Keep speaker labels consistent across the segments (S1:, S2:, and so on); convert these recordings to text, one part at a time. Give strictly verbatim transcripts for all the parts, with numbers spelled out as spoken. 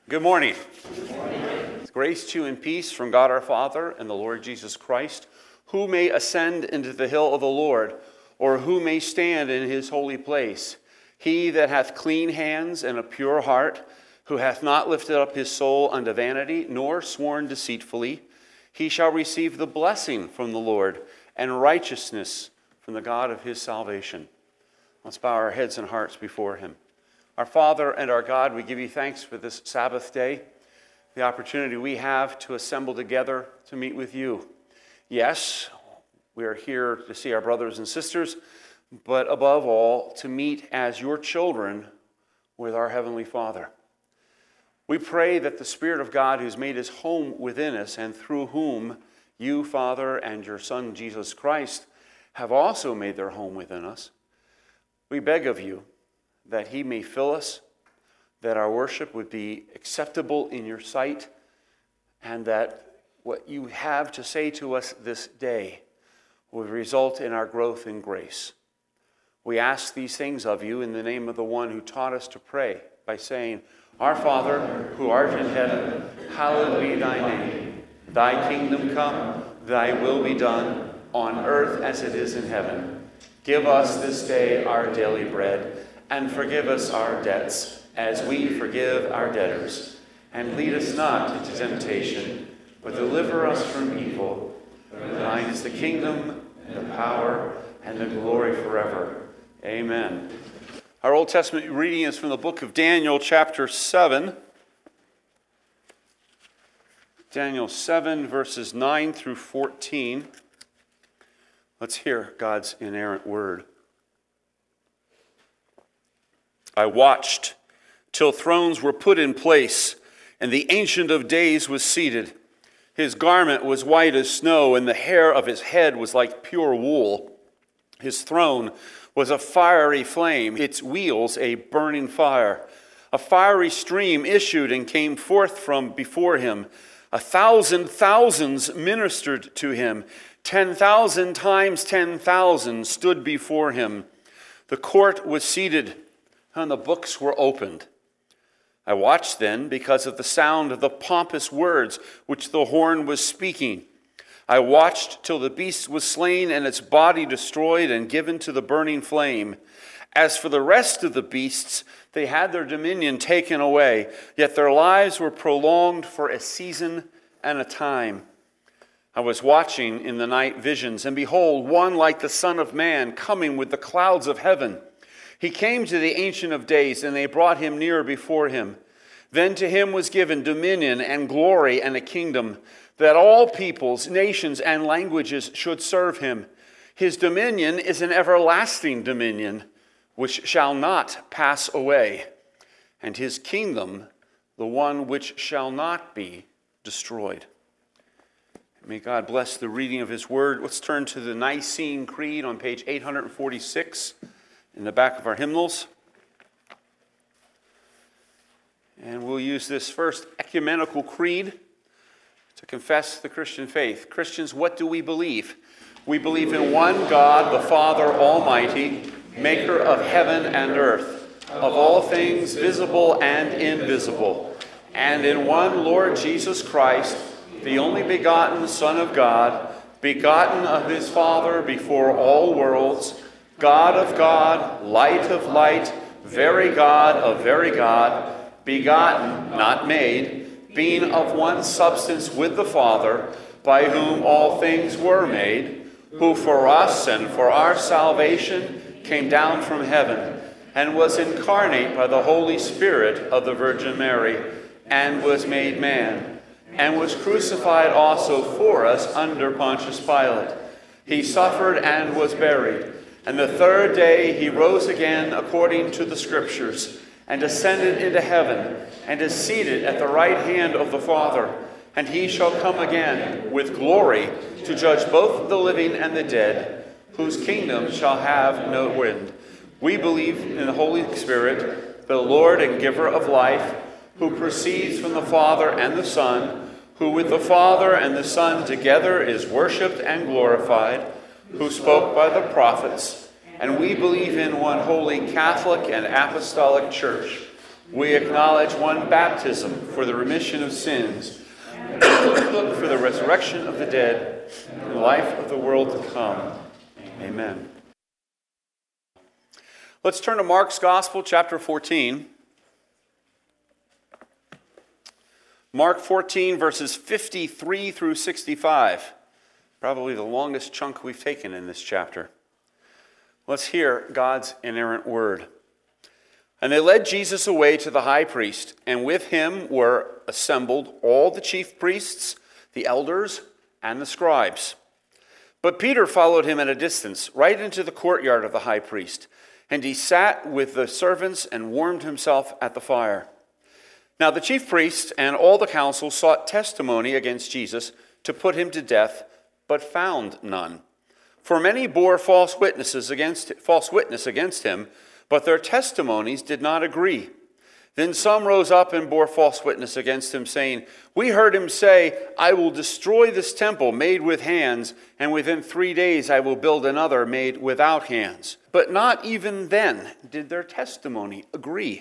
S1: Good morning. Good morning. Grace to you and peace from God our Father and the Lord Jesus Christ. Who may ascend into the hill of the Lord, or who may stand in his holy place? He that hath clean hands and a pure heart, who hath not lifted up his soul unto vanity, nor sworn deceitfully, he shall receive the blessing from the Lord and righteousness from the God of his salvation. Let's bow our heads and hearts before him. Our Father and our God, we give you thanks for this Sabbath day, the opportunity we have to assemble together to meet with you. Yes, we are here to see our brothers and sisters, but above all, to meet as your children with our Heavenly Father. We pray that the Spirit of God, who's made his home within us, and through whom you, Father, and your Son, Jesus Christ, have also made their home within us, we beg of you that he may fill us, that our worship would be acceptable in your sight, and that what you have to say to us this day would result in our growth in grace. We ask these things of you in the name of the one who taught us to pray by saying, Our Father, who art in heaven, hallowed be thy name. Thy kingdom come, thy will be done, on earth as it is in heaven. Give us this day our daily bread, and forgive us our debts, as we forgive our debtors. And lead us not into temptation, but deliver us from evil. For thine is the kingdom, and the power, and the glory forever. Amen. Our Old Testament reading is from the book of Daniel, chapter seven. Daniel seven, verses nine through fourteen. Let's hear God's inerrant word. I watched till thrones were put in place, and the Ancient of Days was seated. His garment was white as snow, and the hair of his head was like pure wool. His throne was a fiery flame, its wheels a burning fire. A fiery stream issued and came forth from before him. A thousand thousands ministered to him. Ten thousand times ten thousand stood before him. The court was seated, and the books were opened. I watched then because of the sound of the pompous words which the horn was speaking. I watched till the beast was slain and its body destroyed and given to the burning flame. As for the rest of the beasts, they had their dominion taken away, yet their lives were prolonged for a season and a time. I was watching in the night visions, and behold, one like the Son of Man coming with the clouds of heaven. He came to the Ancient of Days, and they brought him near before him. Then to him was given dominion and glory and a kingdom, that all peoples, nations, and languages should serve him. His dominion is an everlasting dominion, which shall not pass away, and his kingdom the one which shall not be destroyed. May God bless the reading of his word. Let's turn to the Nicene Creed on page eight forty-six. In the back of our hymnals. And we'll use this first ecumenical creed to confess the Christian faith. Christians, what do we believe? We believe in one God, the Father Almighty, maker of heaven and earth, of all things visible and invisible, and in one Lord Jesus Christ, the only begotten Son of God, begotten of his Father before all worlds, God of God, light of light, very God of very God, begotten, not made, being of one substance with the Father, by whom all things were made, who for us and for our salvation came down from heaven, and was incarnate by the Holy Spirit of the Virgin Mary, and was made man, and was crucified also for us under Pontius Pilate. He suffered and was buried. And the third day he rose again according to the Scriptures, and ascended into heaven, and is seated at the right hand of the Father. And he shall come again with glory to judge both the living and the dead, whose kingdom shall have no end. We believe in the Holy Spirit, the Lord and giver of life, who proceeds from the Father and the Son, who with the Father and the Son together is worshipped and glorified, who spoke by the prophets, and we believe in one holy Catholic and Apostolic Church. We acknowledge one baptism for the remission of sins, and look for the resurrection of the dead and the life of the world to come. Amen. Let's turn to Mark's Gospel, chapter fourteen. Mark fourteen, verses fifty-three through sixty-five. Probably the longest chunk we've taken in this chapter. Let's hear God's inerrant word. And they led Jesus away to the high priest, and with him were assembled all the chief priests, the elders, and the scribes. But Peter followed him at a distance, right into the courtyard of the high priest, and he sat with the servants and warmed himself at the fire. Now the chief priests and all the council sought testimony against Jesus to put him to death, but found none. For many bore false witnesses against false witness against him, but their testimonies did not agree. Then some rose up and bore false witness against him, saying, "We heard him say, 'I will destroy this temple made with hands, and within three days I will build another made without hands.' But not even then did their testimony agree."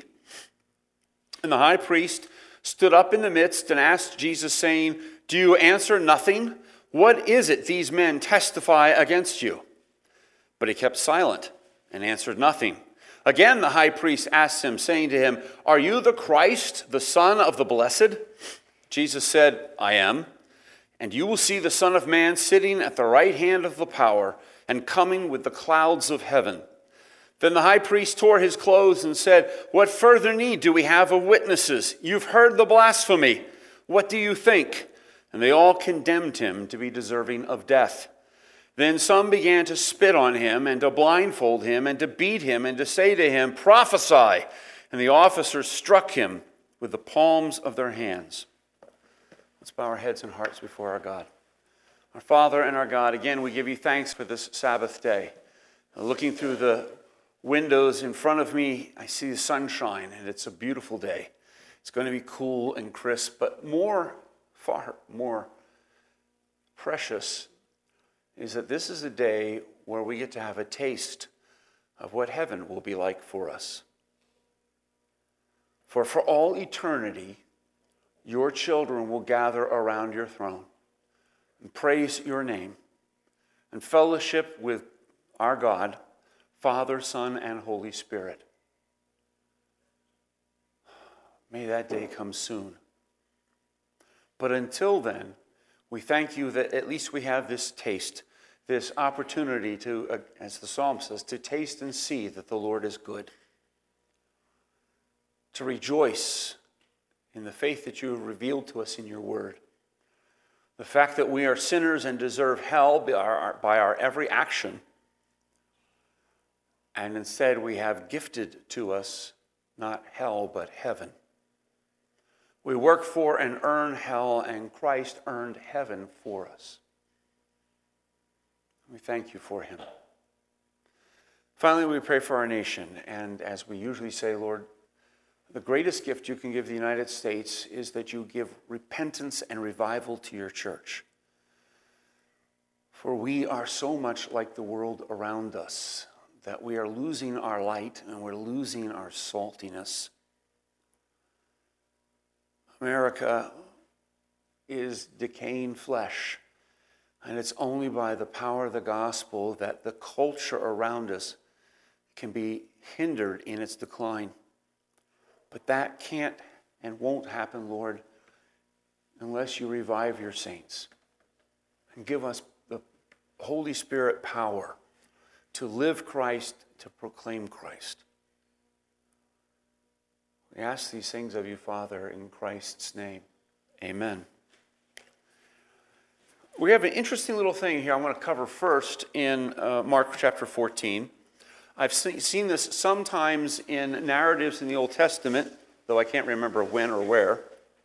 S1: And the high priest stood up in the midst and asked Jesus, saying, "Do you answer nothing? What is it these men testify against you?" But he kept silent and answered nothing. Again the high priest asked him, saying to him, "Are you the Christ, the Son of the Blessed?" Jesus said, "I am. And you will see the Son of Man sitting at the right hand of the power and coming with the clouds of heaven." Then the high priest tore his clothes and said, "What further need do we have of witnesses? You've heard the blasphemy. What do you think?" And they all condemned him to be deserving of death. Then some began to spit on him and to blindfold him and to beat him and to say to him, "Prophesy." And the officers struck him with the palms of their hands. Let's bow our heads and hearts before our God. Our Father and our God, again, we give you thanks for this Sabbath day. Looking through the windows in front of me, I see the sunshine, and it's a beautiful day. It's going to be cool and crisp, but more, far more precious is that this is a day where we get to have a taste of what heaven will be like for us. For for all eternity, your children will gather around your throne and praise your name and fellowship with our God, Father, Son, and Holy Spirit. May that day come soon. But until then, we thank you that at least we have this taste, this opportunity to, uh, as the psalm says, to taste and see that the Lord is good. To rejoice in the faith that you have revealed to us in your word. The fact that we are sinners and deserve hell by our, by our every action. And instead we have gifted to us not hell but heaven. We work for and earn hell, and Christ earned heaven for us. We thank you for him. Finally, we pray for our nation. And as we usually say, Lord, the greatest gift you can give the United States is that you give repentance and revival to your church. For we are so much like the world around us that we are losing our light and we're losing our saltiness. America is decaying flesh, and it's only by the power of the gospel that the culture around us can be hindered in its decline. But that can't and won't happen, Lord, unless you revive your saints and give us the Holy Spirit power to live Christ, to proclaim Christ. We ask these things of you, Father, in Christ's name. Amen. We have an interesting little thing here I want to cover first in uh, Mark chapter fourteen. I've see, seen this sometimes in narratives in the Old Testament, though I can't remember when or where.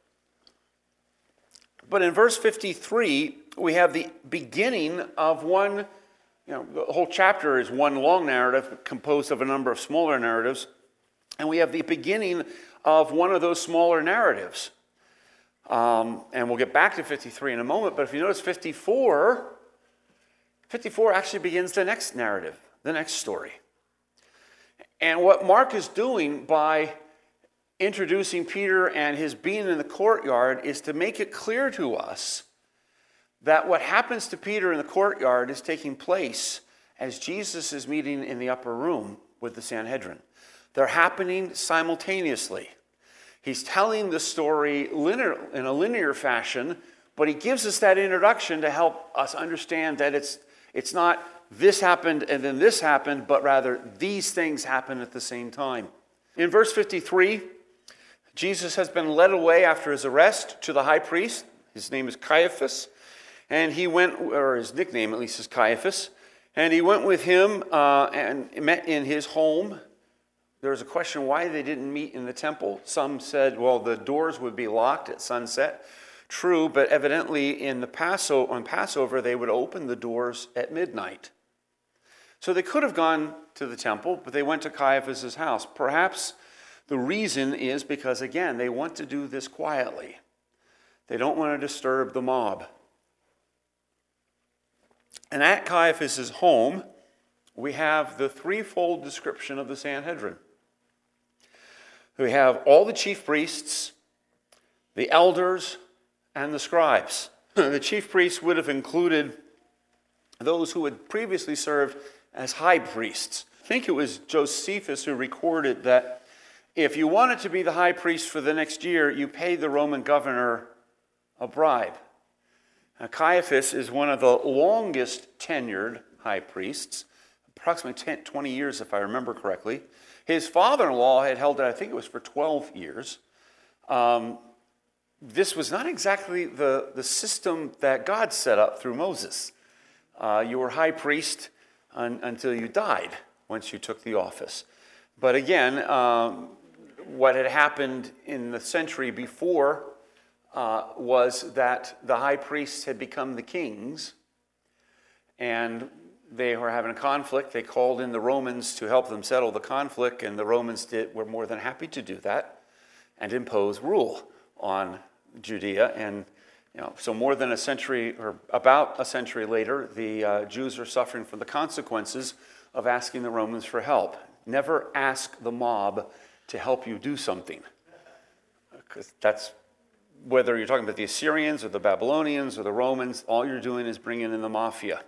S1: But in verse fifty-three, we have the beginning of one, you know, the whole chapter is one long narrative composed of a number of smaller narratives. And we have the beginning of one of those smaller narratives. Um, and we'll get back to fifty-three in a moment, but if you notice fifty-four, fifty-four actually begins the next narrative, the next story. And what Mark is doing by introducing Peter and his being in the courtyard is to make it clear to us that what happens to Peter in the courtyard is taking place as Jesus is meeting in the upper room with the Sanhedrin. They're happening simultaneously. He's telling the story linear, in a linear fashion, but he gives us that introduction to help us understand that it's, it's not this happened and then this happened, but rather these things happen at the same time. In verse fifty-three, Jesus has been led away after his arrest to the high priest. His name is Caiaphas. And he went, or his nickname at least is Caiaphas, and he went with him uh, and met in his home. There was a question why they didn't meet in the temple. Some said, well, the doors would be locked at sunset. True, but evidently in the Passover, on Passover, they would open the doors at midnight. So they could have gone to the temple, but they went to Caiaphas' house. Perhaps the reason is because, again, they want to do this quietly. They don't want to disturb the mob. And at Caiaphas' home, we have the threefold description of the Sanhedrin. We have all the chief priests, the elders, and the scribes. The chief priests would have included those who had previously served as high priests. I think it was Josephus who recorded that if you wanted to be the high priest for the next year, you paid the Roman governor a bribe. Now, Caiaphas is one of the longest tenured high priests, approximately ten, twenty years if I remember correctly. His father-in-law had held it, I think it was for twelve years. Um, this was not exactly the, the system that God set up through Moses. Uh, you were high priest un, until you died, once you took the office. But again, um, what had happened in the century before Uh, was that the high priests had become the kings, and they were having a conflict. They called in the Romans to help them settle the conflict, and the Romans did, were more than happy to do that and impose rule on Judea. And you know, so more than a century, or about a century later, the uh, Jews are suffering from the consequences of asking the Romans for help. Never ask the mob to help you do something, because that's whether you're talking about the Assyrians or the Babylonians or the Romans, all you're doing is bringing in the mafia.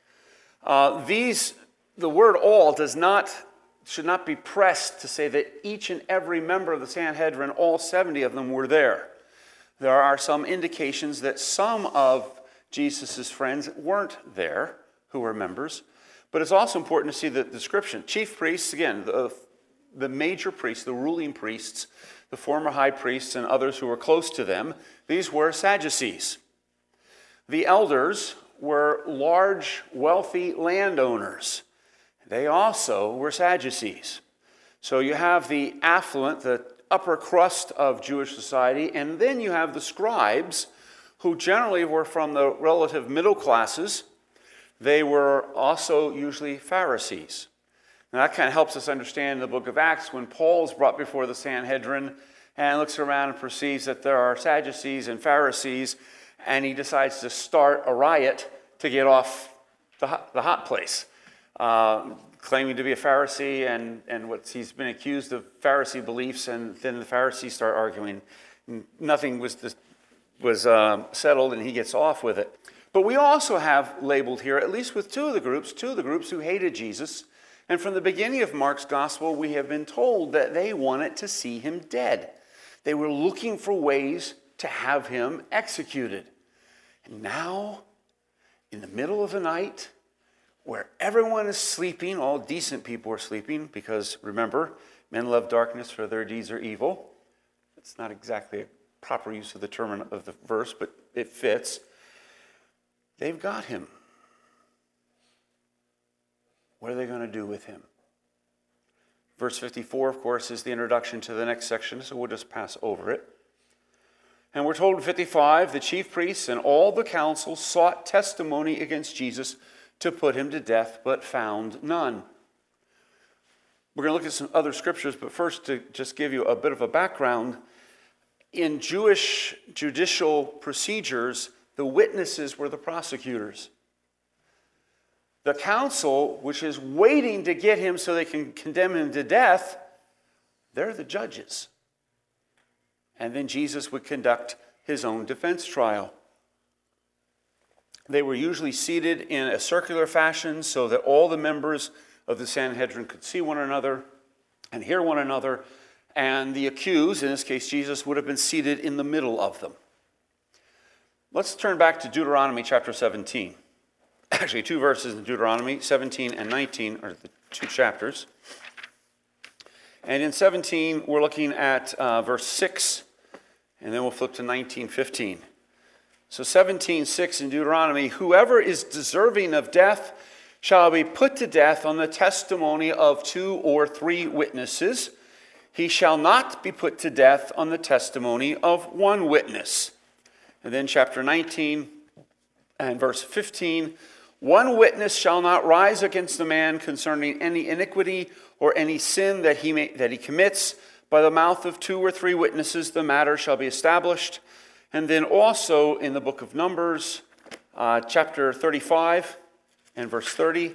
S1: Uh, these, the word all does not, should not be pressed to say that each and every member of the Sanhedrin, all seventy of them, were there. There are some indications that some of Jesus' friends weren't there, who were members. But it's also important to see the description. Chief priests, again, the, the major priests, the ruling priests, the former high priests and others who were close to them, these were Sadducees. The elders were large, wealthy landowners. They also were Sadducees. So you have the affluent, the upper crust of Jewish society, and then you have the scribes, who generally were from the relative middle classes. They were also usually Pharisees. Now that kind of helps us understand in the book of Acts when Paul is brought before the Sanhedrin and looks around and perceives that there are Sadducees and Pharisees, and he decides to start a riot to get off the hot, the hot place, uh, claiming to be a Pharisee and, and what he's been accused of Pharisee beliefs, and then the Pharisees start arguing. Nothing was, was um, settled, and he gets off with it. But we also have labeled here, at least with two of the groups, two of the groups who hated Jesus. And from the beginning of Mark's gospel, we have been told that they wanted to see him dead. They were looking for ways to have him executed. And now, in the middle of the night, where everyone is sleeping, all decent people are sleeping, because remember, men love darkness for their deeds are evil. It's not exactly a proper use of the term of the verse, but it fits. They've got him. What are they going to do with him? Verse fifty-four, of course, is the introduction to the next section, so we'll just pass over it. And we're told in fifty-five, the chief priests and all the council sought testimony against Jesus to put him to death, but found none. We're going to look at some other scriptures, but first to just give you a bit of a background. In Jewish judicial procedures, the witnesses were the prosecutors. The council, which is waiting to get him so they can condemn him to death, they're the judges. and then Jesus would conduct his own defense trial. They were usually seated in a circular fashion so that all the members of the Sanhedrin could see one another and hear one another, and the accused, in this case Jesus, would have been seated in the middle of them. Let's turn back to Deuteronomy chapter seventeen. Actually, two verses in Deuteronomy, seventeen and nineteen are the two chapters. And in seventeen, we're looking at uh, verse six, and then we'll flip to nineteen fifteen. So seventeen six in Deuteronomy, whoever is deserving of death shall be put to death on the testimony of two or three witnesses. He shall not be put to death on the testimony of one witness. And then chapter nineteen and verse fifteen, one witness shall not rise against a man concerning any iniquity or any sin that he may, that he commits. By the mouth of two or three witnesses the matter shall be established. And then also in the book of Numbers, uh, chapter thirty-five and verse thirty.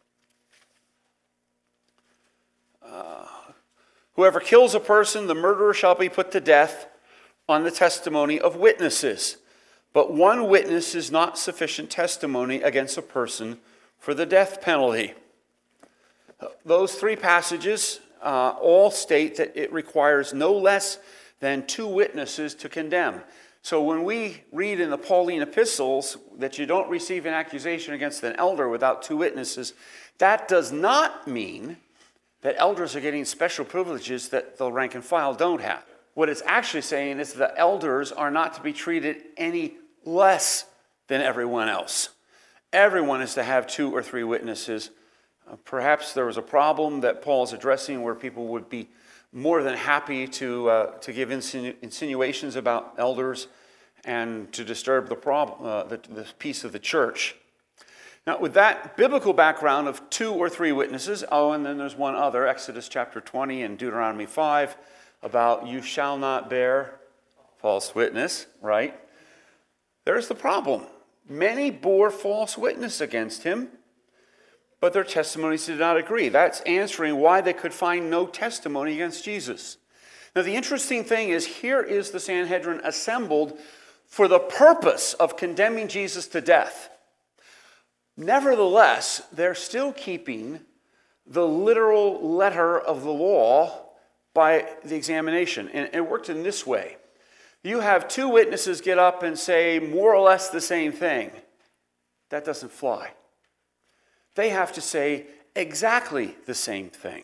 S1: Uh, whoever kills a person, the murderer shall be put to death on the testimony of witnesses. But one witness is not sufficient testimony against a person for the death penalty. Those three passages uh, all state that it requires no less than two witnesses to condemn. So when we read in the Pauline epistles that you don't receive an accusation against an elder without two witnesses, that does not mean that elders are getting special privileges that the rank and file don't have. What it's actually saying is that elders are not to be treated any less than everyone else. Everyone is to have two or three witnesses. Uh, perhaps there was a problem that Paul is addressing where people would be more than happy to uh, to give insinu- insinuations about elders and to disturb the, prob- uh, the, the peace of the church. Now, with that biblical background of two or three witnesses, oh, and then there's one other, Exodus chapter twenty and Deuteronomy five, about you shall not bear false witness, right? There's the problem. Many bore false witness against him, but their testimonies did not agree. That's answering why they could find no testimony against Jesus. Now, the interesting thing is, here is the Sanhedrin assembled for the purpose of condemning Jesus to death. Nevertheless, they're still keeping the literal letter of the law by the examination. And it worked in this way. You have two witnesses get up and say more or less the same thing. That doesn't fly. They have to say exactly the same thing.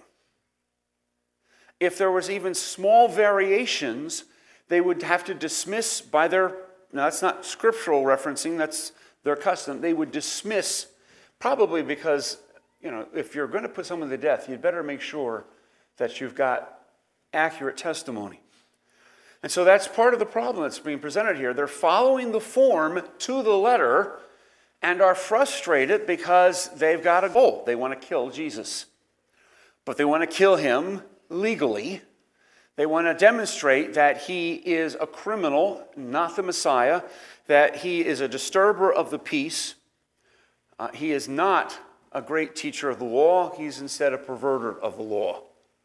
S1: If there was even small variations, they would have to dismiss by their, now that's not scriptural referencing, that's their custom. They would dismiss, probably because, you know, if you're going to put someone to death, you'd better make sure that you've got accurate testimony. And so that's part of the problem that's being presented here. They're following the form to the letter and are frustrated because they've got a goal. They want to kill Jesus. But they want to kill him legally. They want to demonstrate that he is a criminal, not the Messiah, that he is a disturber of the peace. Uh, he is not a great teacher of the law. He's instead a perverter of the law.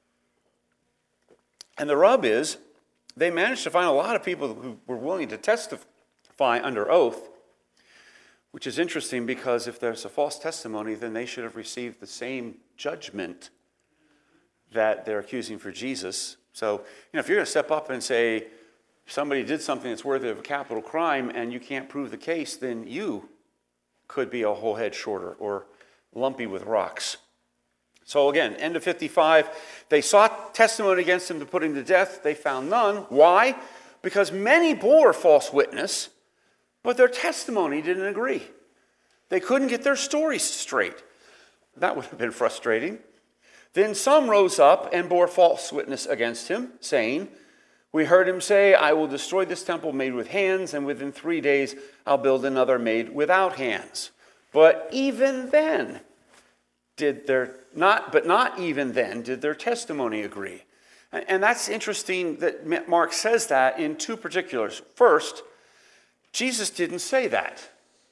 S1: And the rub is, they managed to find a lot of people who were willing to testify under oath, which is interesting because if there's a false testimony, then they should have received the same judgment that they're accusing for Jesus. So, you know, if you're going to step up and say somebody did something that's worthy of a capital crime and you can't prove the case, then you could be a whole head shorter or lumpy with rocks. So again, end of fifty-five, they sought testimony against him to put him to death. They found none. Why? Because many bore false witness, but their testimony didn't agree. They couldn't get their stories straight. That would have been frustrating. Then some rose up and bore false witness against him, saying, we heard him say, I will destroy this temple made with hands, and within three days I'll build another made without hands. But even then, did their not, but not even then did their testimony agree. And, and that's interesting that Mark says that in two particulars. First, Jesus didn't say that.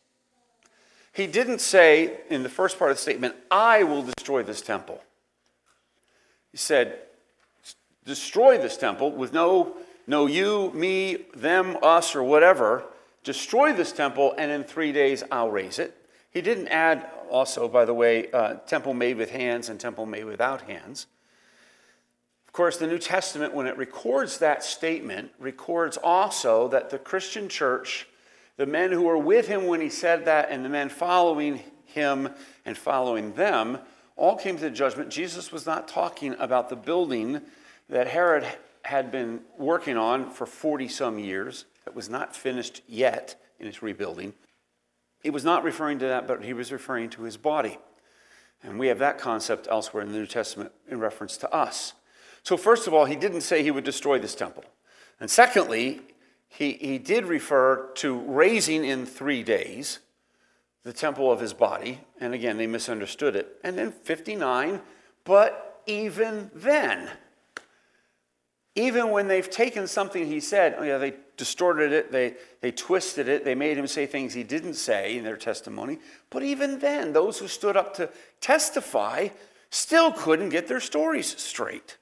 S1: He didn't say in the first part of the statement, I will destroy this temple. He said, destroy this temple with no no, you, me, them, us, or whatever, destroy this temple, and in three days I'll raise it. He didn't add also, by the way, uh, temple made with hands and temple made without hands. Of course, the New Testament, when it records that statement, records also that the Christian church, the men who were with him when he said that, and the men following him and following them, all came to the judgment. Jesus was not talking about the building that Herod had been working on for forty some years, that was not finished yet in its rebuilding. He was not referring to that, but he was referring to his body. And we have that concept elsewhere in the New Testament in reference to us. So first of all, he didn't say he would destroy this temple. And secondly, he, he did refer to raising in three days the temple of his body. And again, they misunderstood it. And then fifty-nine, but even then, even when they've taken something he said, oh yeah, they distorted it, they, they twisted it, they made him say things he didn't say in their testimony. But even then, those who stood up to testify still couldn't get their stories straight.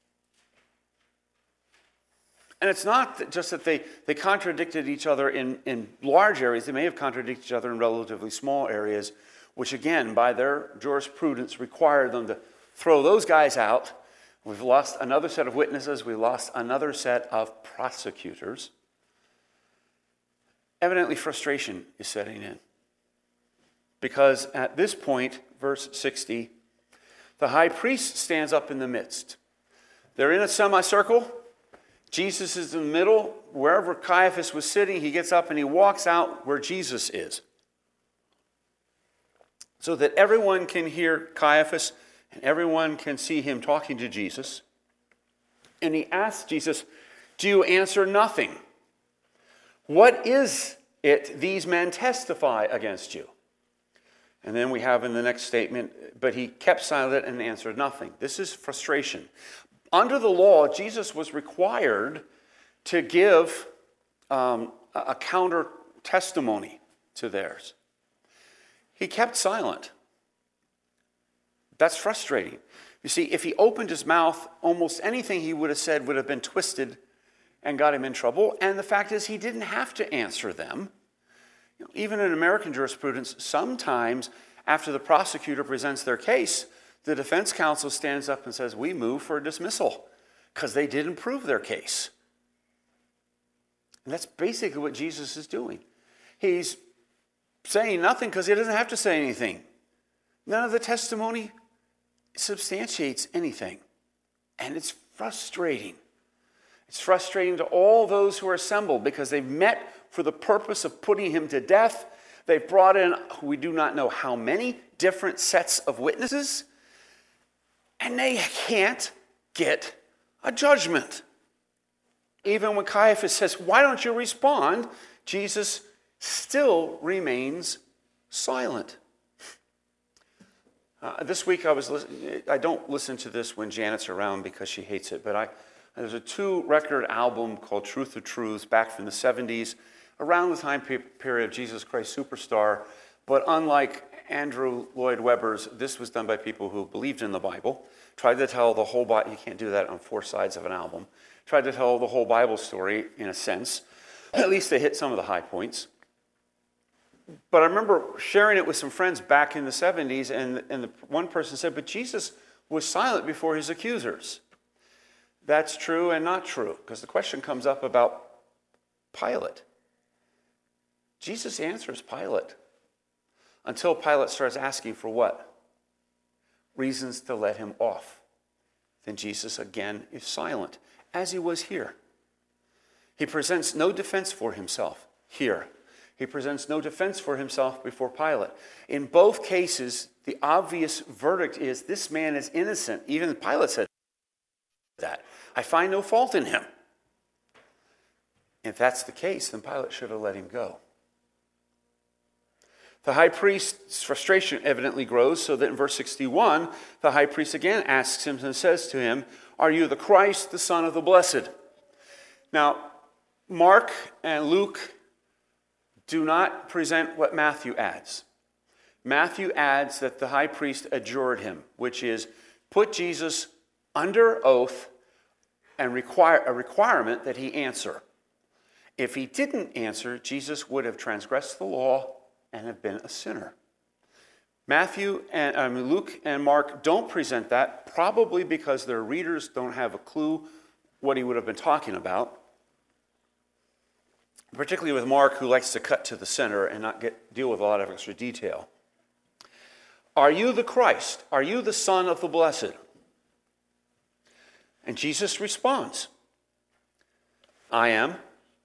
S1: And it's not that just that they, they contradicted each other in, in large areas. They may have contradicted each other in relatively small areas, which again, by their jurisprudence, required them to throw those guys out. We've lost another set of witnesses. We lost another set of prosecutors. Evidently, frustration is setting in. Because at this point, verse sixty, the high priest stands up in the midst. They're in a semicircle. Jesus is in the middle. Wherever Caiaphas was sitting, he gets up and he walks out where Jesus is, so that everyone can hear Caiaphas and everyone can see him talking to Jesus. And he asks Jesus, do you answer nothing? What is it these men testify against you? And then we have in the next statement, but he kept silent and answered nothing. This is frustration. Under the law, Jesus was required to give um, a counter testimony to theirs. He kept silent. That's frustrating. You see, if he opened his mouth, almost anything he would have said would have been twisted and got him in trouble. And the fact is, he didn't have to answer them. You know, even in American jurisprudence, sometimes after the prosecutor presents their case, the defense counsel stands up and says, we move for a dismissal because they didn't prove their case. And that's basically what Jesus is doing. He's saying nothing because he doesn't have to say anything. None of the testimony substantiates anything. And it's frustrating. It's frustrating to all those who are assembled because they've met for the purpose of putting him to death. They've brought in, we do not know how many different sets of witnesses, and they can't get a judgment. Even when Caiaphas says, why don't you respond? Jesus still remains silent. Uh, this week I was listening, I don't listen to this when Janet's around because she hates it, but I there's a two-record album called Truth of Truths back from the seventies, around the time period of Jesus Christ Superstar. But unlike Andrew Lloyd Webber's, this was done by people who believed in the Bible, tried to tell the whole Bible. You can't do that on four sides of an album. Tried to tell the whole Bible story in a sense. At least they hit some of the high points. But I remember sharing it with some friends back in the seventies, and, and the, one person said, but Jesus was silent before his accusers. That's true and not true, because the question comes up about Pilate. Jesus answers Pilate until Pilate starts asking for what? Reasons to let him off. Then Jesus again is silent, as he was here. He presents no defense for himself here. He presents no defense for himself before Pilate. In both cases, the obvious verdict is this man is innocent. Even Pilate said that. I find no fault in him. If that's the case, then Pilate should have let him go. The high priest's frustration evidently grows, so that in verse sixty-one, the high priest again asks him and says to him, are you the Christ, the Son of the Blessed? Now, Mark and Luke do not present what Matthew adds. Matthew adds that the high priest adjured him, which is put Jesus under oath and require a requirement that he answer. If he didn't answer, Jesus would have transgressed the law and have been a sinner. Matthew and I mean, Luke and Mark don't present that, probably because their readers don't have a clue what he would have been talking about. Particularly with Mark, who likes to cut to the center and not get deal with a lot of extra detail. Are you the Christ? Are you the Son of the Blessed? And Jesus responds, I am.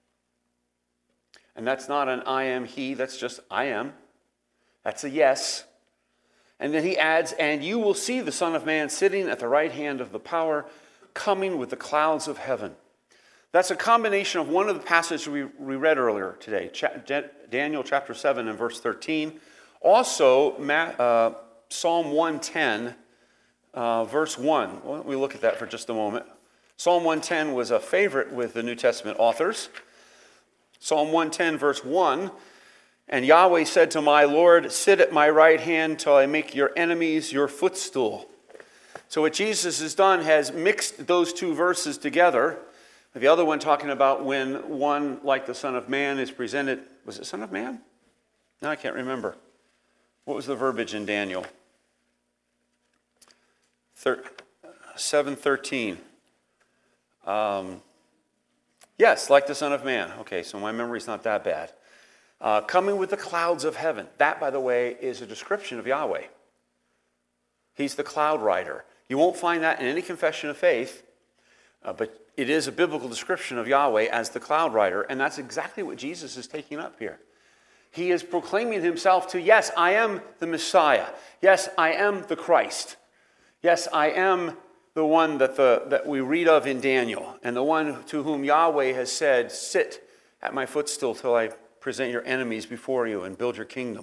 S1: And that's not an I am he, that's just I am. That's a yes. And then he adds, and you will see the Son of Man sitting at the right hand of the power, coming with the clouds of heaven. That's a combination of one of the passages we, we read earlier today, Daniel chapter seven and verse thirteen. Also, uh, Psalm one ten, uh, verse one. Why don't we look at that for just a moment? Psalm one ten was a favorite with the New Testament authors. Psalm one ten, verse one, and Yahweh said to my Lord, sit at my right hand till I make your enemies your footstool. So what Jesus has done has mixed those two verses together. The other one talking about when one like the Son of Man is presented. Was it Son of Man? No, I can't remember. What was the verbiage in Daniel? seven thirteen. Um, yes, like the Son of Man. Okay, so my memory's not that bad. Uh, coming with the clouds of heaven. That, by the way, is a description of Yahweh. He's the cloud rider. You won't find that in any confession of faith, uh, but it is a biblical description of Yahweh as the cloud rider, and that's exactly what Jesus is taking up here. He is proclaiming himself to, yes, I am the Messiah. Yes, I am the Christ. Yes, I am the one that, the, that we read of in Daniel, and the one to whom Yahweh has said, sit at my footstool till I present your enemies before you and build your kingdom.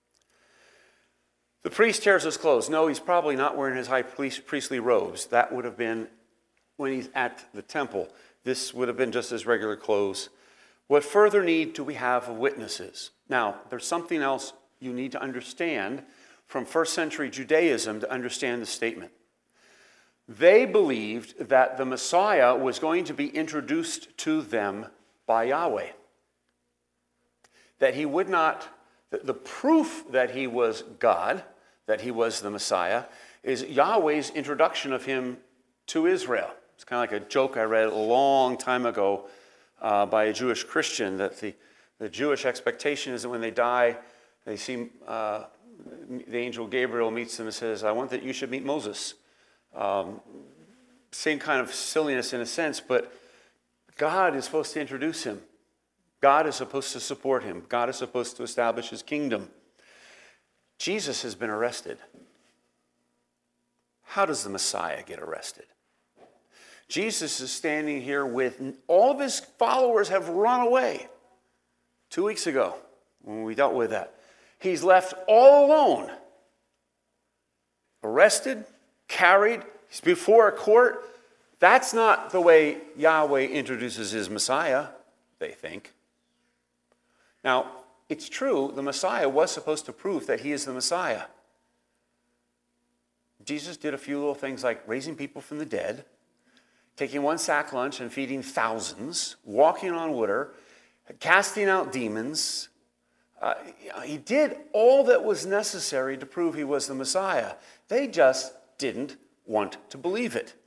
S1: The priest tears his clothes. No, he's probably not wearing his high priestly robes. That would have been when he's at the temple. This would have been just his regular clothes. What further need do we have of witnesses? Now, there's something else you need to understand from first century Judaism to understand the statement. They believed that the Messiah was going to be introduced to them by Yahweh. That he would not, the proof that he was God, that he was the Messiah, is Yahweh's introduction of him to Israel. It's kind of like a joke I read a long time ago uh, by a Jewish Christian, that the, the Jewish expectation is that when they die, they see uh, the angel Gabriel meets them and says, I want that you should meet Moses. Um, same kind of silliness in a sense, but God is supposed to introduce him. God is supposed to support him. God is supposed to establish his kingdom. Jesus has been arrested. How does the Messiah get arrested? Jesus is standing here with all of his followers have run away. Two weeks ago, when we dealt with that. He's left all alone. Arrested, carried, he's before a court. That's not the way Yahweh introduces his Messiah, they think. Now, it's true, the Messiah was supposed to prove that he is the Messiah. Jesus did a few little things like raising people from the dead, taking one sack lunch and feeding thousands, walking on water, casting out demons. Uh, he did all that was necessary to prove he was the Messiah. They just didn't want to believe it.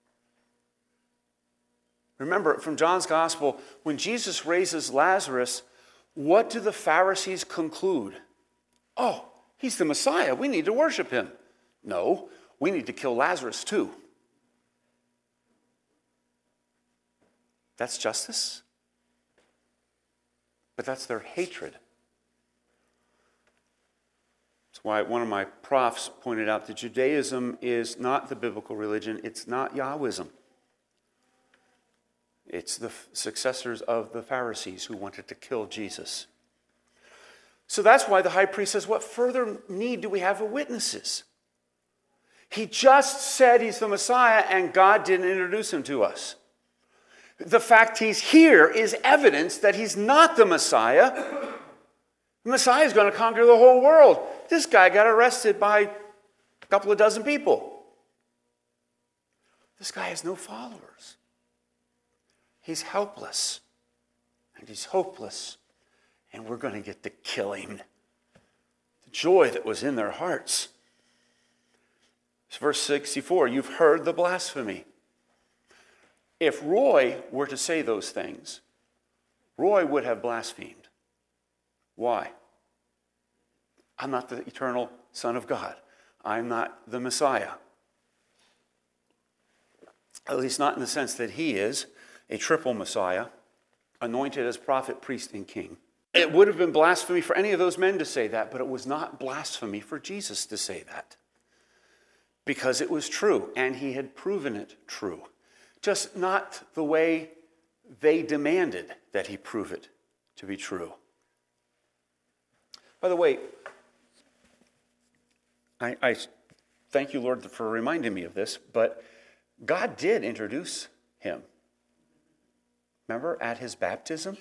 S1: Remember, from John's Gospel, when Jesus raises Lazarus, what do the Pharisees conclude? Oh, he's the Messiah. We need to worship him. No, we need to kill Lazarus too. That's justice? But that's their hatred. That's why one of my profs pointed out that Judaism is not the biblical religion. It's not Yahwism. It's the successors of the Pharisees who wanted to kill Jesus. So that's why the high priest says, what further need do we have of witnesses? He just said he's the Messiah and God didn't introduce him to us. The fact he's here is evidence that he's not the Messiah. The Messiah is going to conquer the whole world. This guy got arrested by a couple of dozen people. This guy has no followers. He's helpless. And he's hopeless. And we're going to get to kill him. The joy that was in their hearts. Verse sixty-four, you've heard the blasphemy. If Roy were to say those things, Roy would have blasphemed. Why? I'm not the eternal Son of God. I'm not the Messiah. At least not in the sense that he is a triple Messiah, anointed as prophet, priest, and king. It would have been blasphemy for any of those men to say that, but it was not blasphemy for Jesus to say that. Because it was true, and he had proven it true. Just not the way they demanded that he prove it to be true. By the way, I, I thank you, Lord, for reminding me of this, but God did introduce him. Remember, at his baptism?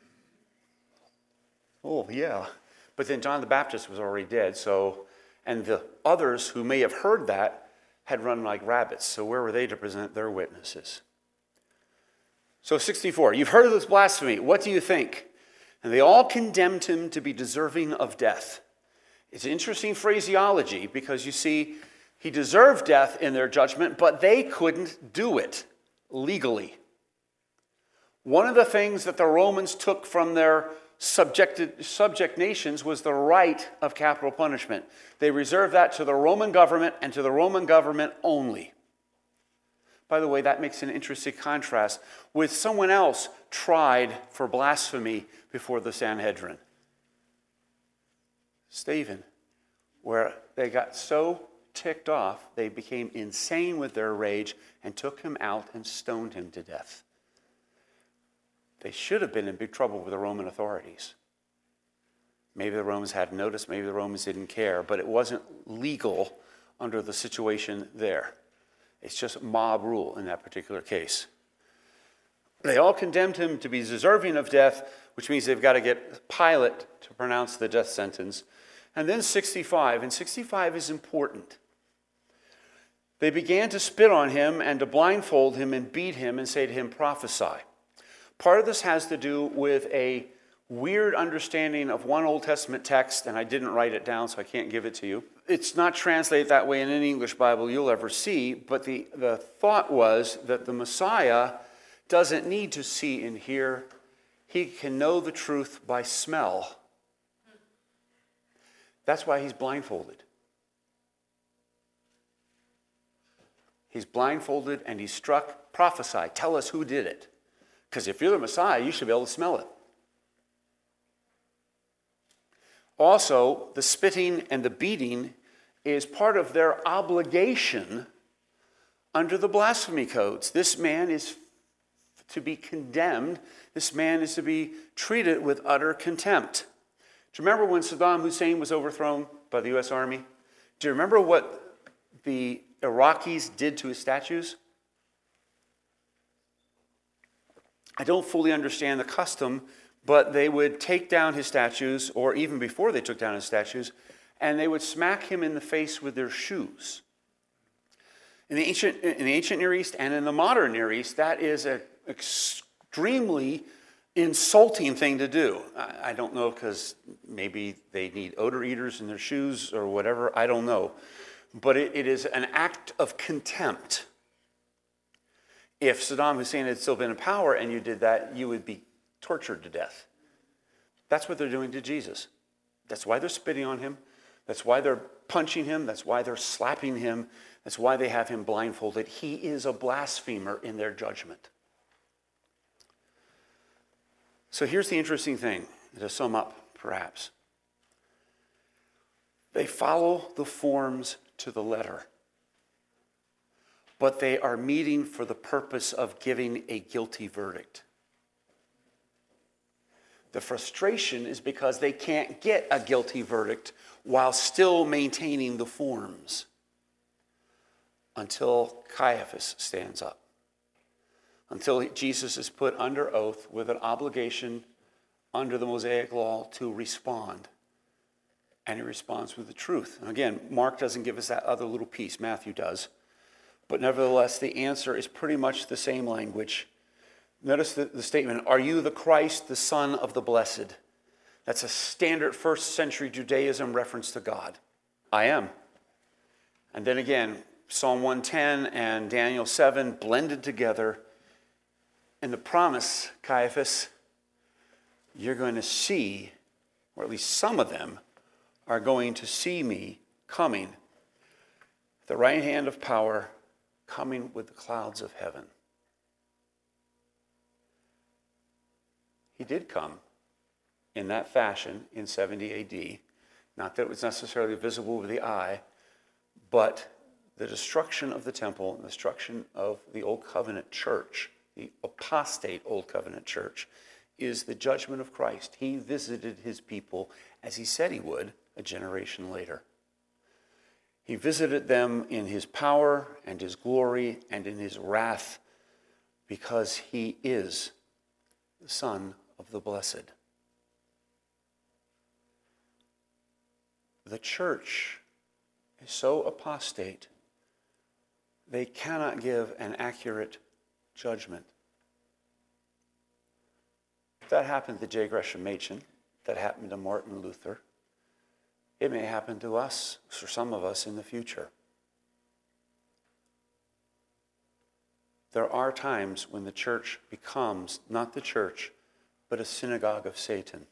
S1: Oh, yeah. But then John the Baptist was already dead, so, and the others who may have heard that had run like rabbits, so where were they to present their witnesses? So sixty-four, you've heard of this blasphemy. What do you think? And they all condemned him to be deserving of death. It's interesting phraseology because you see, he deserved death in their judgment, but they couldn't do it legally. One of the things that the Romans took from their subjected, subject nations was the right of capital punishment. They reserved that to the Roman government and to the Roman government only. By the way, that makes an interesting contrast with someone else tried for blasphemy before the Sanhedrin. Stephen, where they got so ticked off, they became insane with their rage and took him out and stoned him to death. They should have been in big trouble with the Roman authorities. Maybe the Romans hadn't noticed, maybe the Romans didn't care, but it wasn't legal under the situation there. It's just mob rule in that particular case. They all condemned him to be deserving of death, which means they've got to get Pilate to pronounce the death sentence. And then sixty-five, and sixty-five is important. They began to spit on him and to blindfold him and beat him and say to him, prophesy. Part of this has to do with a weird understanding of one Old Testament text, and I didn't write it down, so I can't give it to you. It's not translated that way in any English Bible you'll ever see, but the, the thought was that the Messiah doesn't need to see and hear. He can know the truth by smell. That's why he's blindfolded. He's blindfolded and he's struck. Prophesy. Tell us who did it. Because if you're the Messiah, you should be able to smell it. Also, the spitting and the beating is part of their obligation under the blasphemy codes. This man is to be condemned. This man is to be treated with utter contempt. Do you remember when Saddam Hussein was overthrown by the U S Army? Do you remember what the Iraqis did to his statues? I don't fully understand the custom, but they would take down his statues, or even before they took down his statues, and they would smack him in the face with their shoes. In the ancient, in the ancient Near East and in the modern Near East, that is an extremely insulting thing to do. I, I don't know, because maybe they need odor eaters in their shoes or whatever. I don't know. But it, it is an act of contempt. If Saddam Hussein had still been in power and you did that, you would be tortured to death. That's what they're doing to Jesus. That's why they're spitting on him. That's why they're punching him. That's why they're slapping him. That's why they have him blindfolded. He is a blasphemer in their judgment. So here's the interesting thing, to sum up, perhaps. They follow the forms to the letter, but they are meeting for the purpose of giving a guilty verdict. The frustration is because they can't get a guilty verdict while still maintaining the forms until Caiaphas stands up. Until Jesus is put under oath with an obligation under the Mosaic law to respond. And he responds with the truth. And again, Mark doesn't give us that other little piece. Matthew does. But nevertheless, the answer is pretty much the same language. Notice the, the statement, are you the Christ, the Son of the Blessed? That's a standard first century Judaism reference to God. I am. And then again, Psalm one ten and Daniel seven blended together. And the promise, Caiaphas, you're going to see, or at least some of them, are going to see me coming. The right hand of power, coming with the clouds of heaven. He did come in that fashion in seventy A D. Not that it was necessarily visible with the eye, but the destruction of the temple and the destruction of the Old Covenant church, the apostate Old Covenant church, is the judgment of Christ. He visited his people as he said he would a generation later. He visited them in his power and his glory and in his wrath because he is the Son of the Blessed. The church is so apostate, they cannot give an accurate judgment. That happened to J. Gresham Machen. That happened to Martin Luther. It may happen to us, for some of us, in the future. There are times when the church becomes not the church, but a synagogue of Satan.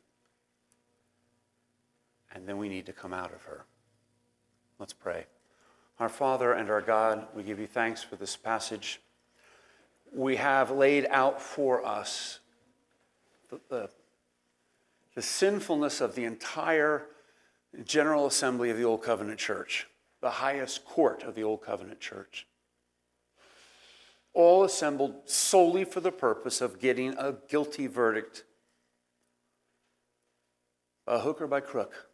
S1: And then we need to come out of her. Let's pray. Our Father and our God, we give you thanks for this passage. We have laid out for us the, the, the sinfulness of the entire General Assembly of the Old Covenant Church, the highest court of the Old Covenant Church. All assembled solely for the purpose of getting a guilty verdict, by hook or by crook.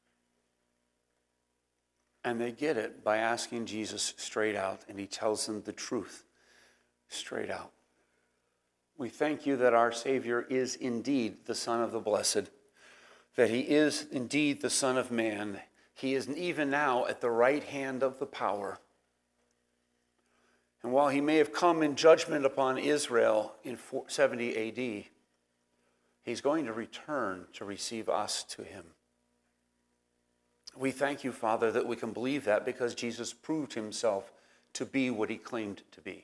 S1: And they get it by asking Jesus straight out, and he tells them the truth straight out. We thank you that our Savior is indeed the Son of the Blessed, that he is indeed the Son of Man. He is even now at the right hand of the power. And while he may have come in judgment upon Israel in seventy A D, he's going to return to receive us to him. We thank you, Father, that we can believe that because Jesus proved himself to be what he claimed to be.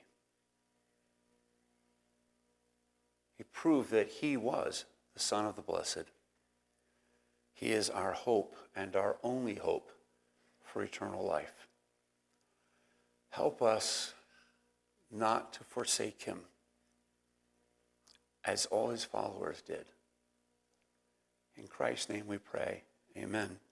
S1: He proved that he was the Son of the Blessed. He is our hope and our only hope for eternal life. Help us not to forsake him as all his followers did. In Christ's name we pray. Amen.